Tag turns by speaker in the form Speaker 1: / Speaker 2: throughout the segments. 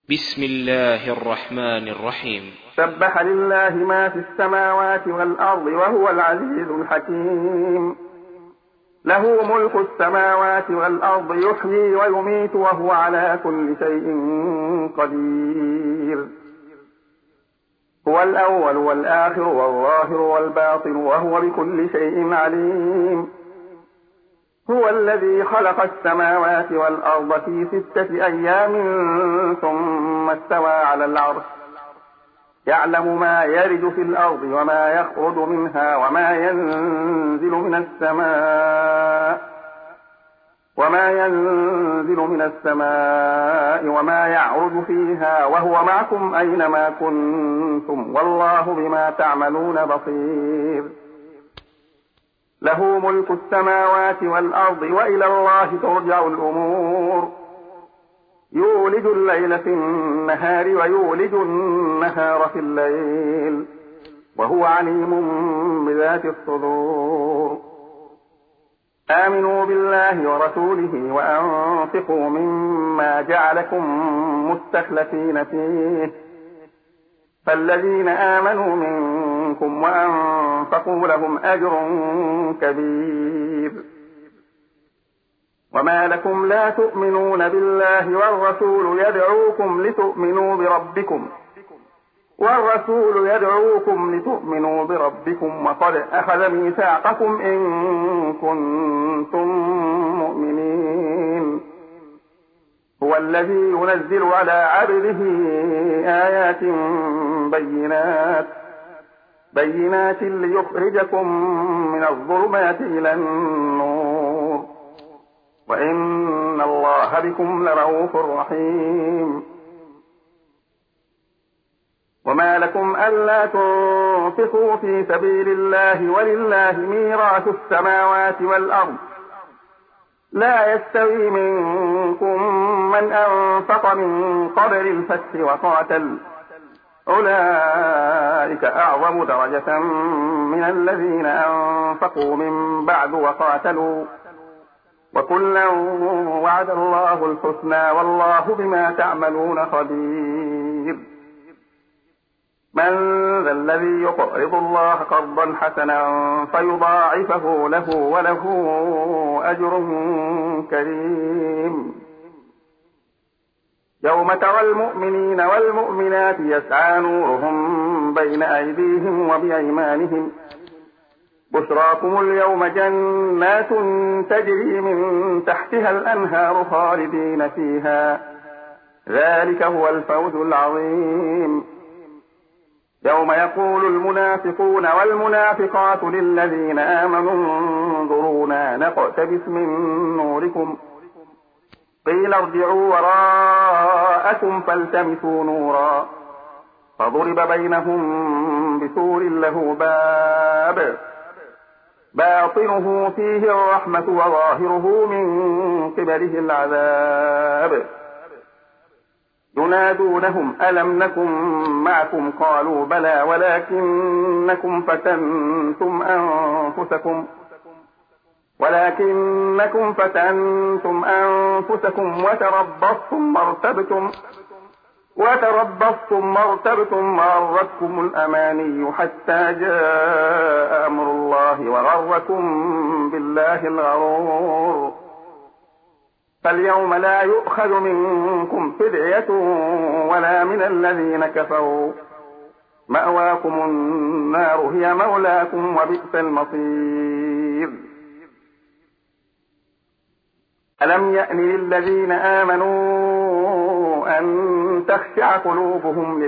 Speaker 1: بسم الله الرحمن الرحيم.
Speaker 2: سبح لله ما في السماوات والأرض وهو العزيز الحكيم. له ملك السماوات والأرض يحيي ويميت وهو على كل شيء قدير. هو الأول والآخر والظاهر والباطن وهو بكل شيء عليم. هو الذي خلق السماوات والأرض في 6 أيام ثم استوى على العرش يعلم ما يرج في الأرض وما يخرج منها وما ينزل من السماء وما يعرج فيها وهو معكم أينما كنتم والله بما تعملون بصير. له ملك السماوات والأرض وإلى الله ترجع الأمور. يولج الليل في النهار ويولج النهار في الليل وهو عليم بذات الصدور. آمنوا بالله ورسوله وأنفقوا مما جعلكم مستخلفين فيه فالذين آمنوا منكم وأنفقوا لهم أجر كبير. وما لكم لا تؤمنون بالله والرسول يدعوكم لتؤمنوا بربكم وقد أخذ ميثاقكم إن كنتم مؤمنين. هو الذي ينزل على عبده آيات بينات ليخرجكم من الظلمات إلى النور وإن الله بكم لرؤوف رحيم. وما لكم ألا تنفقوا في سبيل الله ولله ميراث السماوات والأرض لا يستوي منكم من أنفق من قبل الفتح وقاتل أولئك أعظم درجة من الذين أنفقوا من بعد وقاتلوا وكلا وعد الله الحسنى والله بما تعملون خبير. من ذا الذي يقرض الله قرضا حسنا فيضاعفه له وله أجر كريم. يوم ترى المؤمنين والمؤمنات يسعى نورهم بين أيديهم وبأيمانهم بشراكم اليوم جنات تجري من تحتها الأنهار خالدين فيها ذلك هو الفوز العظيم. يوم يقول المنافقون والمنافقات للذين آمنوا انظرونا نقتبس من نوركم قيل ارجعوا وراءكم فالتمسوا نورا فضرب بينهم بسور له باب باطنه فيه الرحمة وظاهره من قبله العذاب. ينادونهم ألم نكن معكم قالوا بلى ولكنكم فتنتم أنفسكم وتربصتم وارتبتم وغرتكم الأماني حتى جاء أمر الله وغركم بالله الغرور. فاليوم لا يؤخذ منكم فدية ولا من الذين كفروا مأواكم النار هي مولاكم وبئس المصير. ألم يأن للذين آمنوا أن تخشع قلوبهم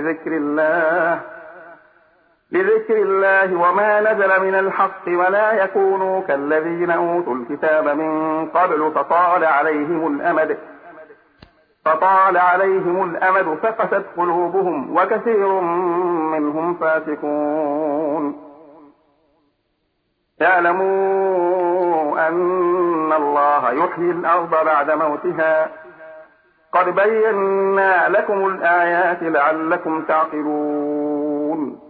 Speaker 2: لذكر الله وما نزل من الحق ولا يكونوا كالذين أوتوا الكتاب من قبل فطال عليهم الأمد فقست قلوبهم وكثير منهم فاسقون. اعلموا أن الله يحيي الأرض بعد موتها قد بينا لكم الآيات لعلكم تعقلون.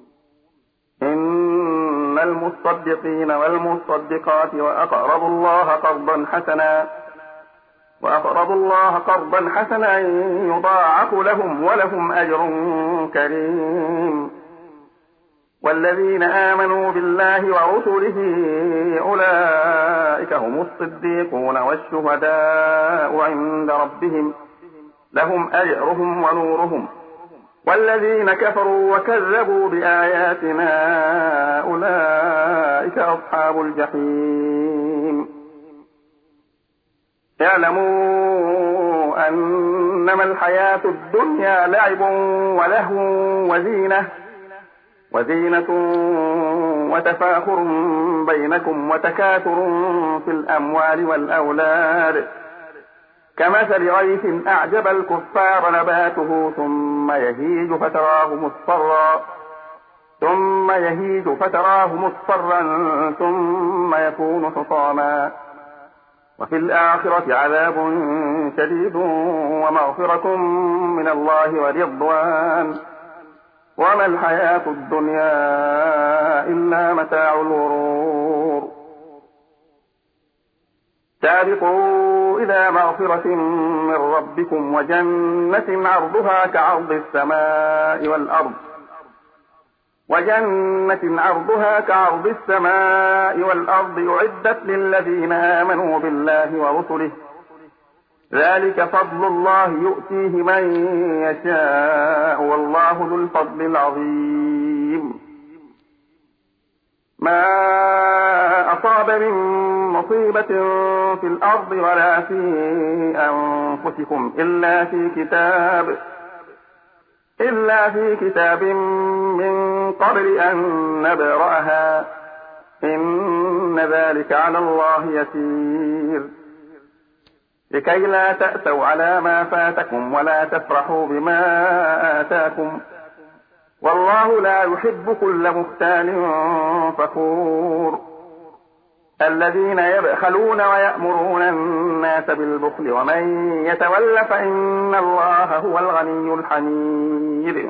Speaker 2: إن المصدقين والمصدقات وأقرضوا الله قرضا حسنا وأقرضوا الله قرضا حسنا يضاعف لهم ولهم أجر كريم. والذين آمنوا بالله ورسله أولئك هم الصديقون والشهداء عند ربهم لهم أجرهم ونورهم. والذين كفروا وكذبوا بآياتنا أولئك أصحاب الجحيم. اعلموا أنما الحياة الدنيا لعب ولهو وزينة وتفاخر بينكم وتكاثر في الأموال والأولاد كمثل غيث أعجب الكفار نباته ثم يهيج فتراه مصفرا ثم يكون حطاما وفي الآخرة عذاب شديد ومغفرة من الله ورضوان وما الحياة الدنيا إلا متاع الغرور. سابقوا إلى مغفرة من ربكم وجنة عرضها كعرض السماء والأرض أعدت للذين آمنوا بالله ورسله ذلك فضل الله يؤتيه من يشاء والله ذو الفضل العظيم. ما أصاب من مصيبة في الأرض ولا في أنفسكم إلا في كتاب من قبل أن نبرأها إن ذلك على الله يسير. لكي لا تأسوا على ما فاتكم ولا تفرحوا بما آتاكم والله لا يحب كل مختال فخور. الذين يبخلون ويأمرون الناس بالبخل ومن يتول فإن الله هو الغني الحميد.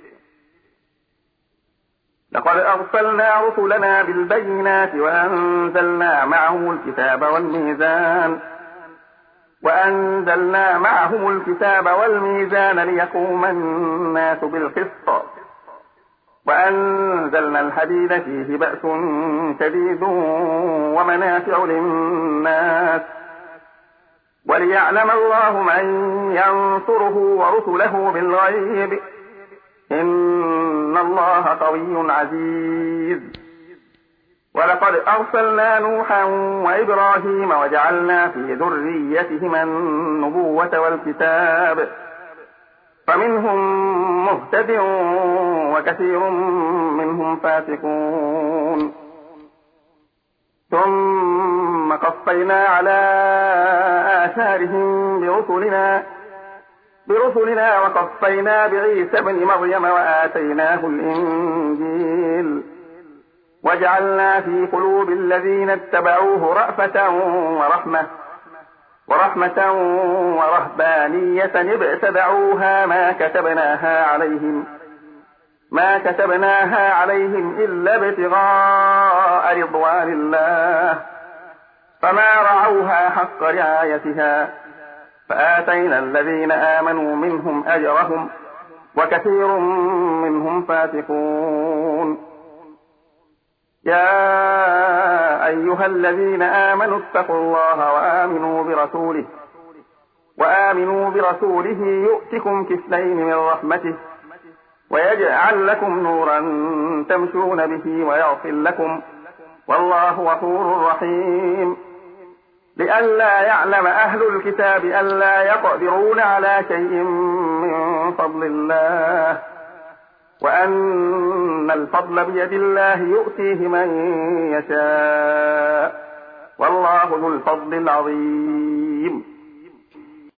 Speaker 2: لقد أرسلنا رسلنا بالبينات وأنزلنا معهم الكتاب والميزان ليقوم الناس بالقسط وأنزلنا الحديد فيه بأس شديد ومنافع للناس وليعلم الله من ينصره ورسله بالغيب إن الله قوي عزيز. ولقد أرسلنا نوحا وإبراهيم وجعلنا في ذريتهما النبوة والكتاب فمنهم مهتد وكثير منهم فاسقون. ثم قفينا على آثارهم برسلنا وقفينا بعيسى ابن مريم وآتيناه الإنجيل وجعلنا في قلوب الذين اتبعوه رأفة ورحمة ورهبانية ابتدعوها ما كتبناها عليهم إلا ابتغاء رضوان الله فما رعوها حق رعايتها فآتينا الذين آمنوا منهم أجرهم وكثير منهم فاسقون. يا أيها الذين آمنوا اتقوا الله وآمنوا برسوله يؤتكم كفلين من رحمته ويجعل لكم نورا تمشون به ويغفر لكم والله غفور رحيم. لئلا يعلم أهل الكتاب ألا يقدرون على شيء من فضل الله وأن الفضل بيد الله يؤتيه من يشاء والله ذو الفضل العظيم.